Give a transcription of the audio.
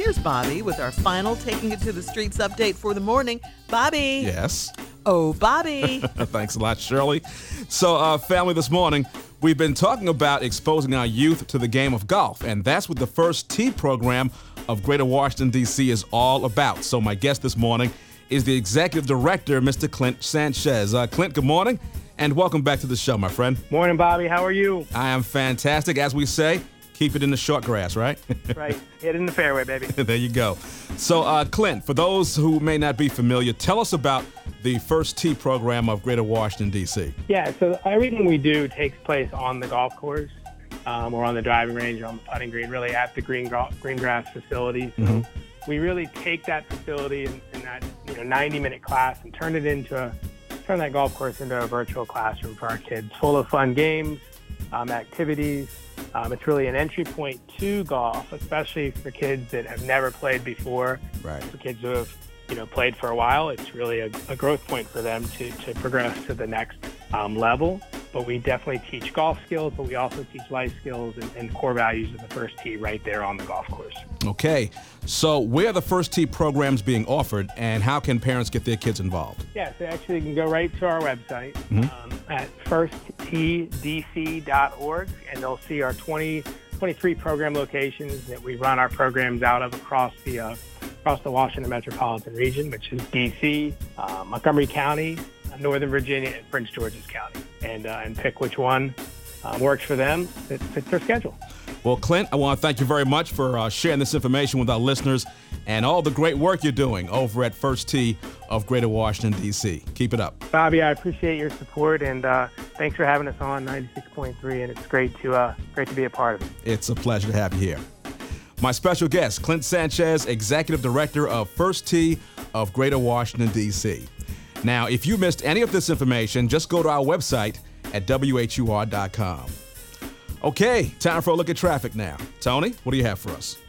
here's Bobby with our final Taking It to the Streets update for the morning. Bobby. Yes. Oh, Bobby. Thanks a lot, Shirley. So, family, this morning, we've been talking about exposing our youth to the game of golf, and that's what the First Tee program of Greater Washington, D.C. is all about. So my guest this morning is the Executive Director, Mr. Clint Sanchez. Clint, good morning, and welcome back to the show, my friend. Morning, Bobby. How are you? I am fantastic. As we say, keep it in the short grass, right? Right. Hit it in the fairway, baby. There you go. So, Clint, for those who may not be familiar, tell us about the First Tee program of Greater Washington, D.C. Yeah, so everything we do takes place on the golf course or on the driving range or on the putting green, really at the green grass facility. So we really take that facility in that 90-minute class and turn that golf course into a virtual classroom for our kids, full of fun games, activities. It's really an entry point to golf, especially for kids that have never played before. Right. For kids who have played for a while, it's really a growth point for them to progress to the next level. But we definitely teach golf skills, but we also teach life skills and core values of the First Tee right there on the golf course. Okay. So where are the First Tee programs being offered, and how can parents get their kids involved? Yeah, so actually you can go right to our website at firstteedc.org, and they'll see our 23 program locations that we run our programs out of across the Washington metropolitan region, which is D.C., Montgomery County, Northern Virginia, and Prince George's County, and pick which one works for them, that fits their schedule. Well, Clint, I want to thank you very much for sharing this information with our listeners and all the great work you're doing over at First Tee of Greater Washington, D.C. Keep it up. Bobby, I appreciate your support, and thanks for having us on 96.3, and it's great to be a part of it. It's a pleasure to have you here. My special guest, Clint Sanchez, Executive Director of First Tee of Greater Washington, D.C. Now, if you missed any of this information, just go to our website at WHUR.com. Okay, time for a look at traffic now. Tony, what do you have for us?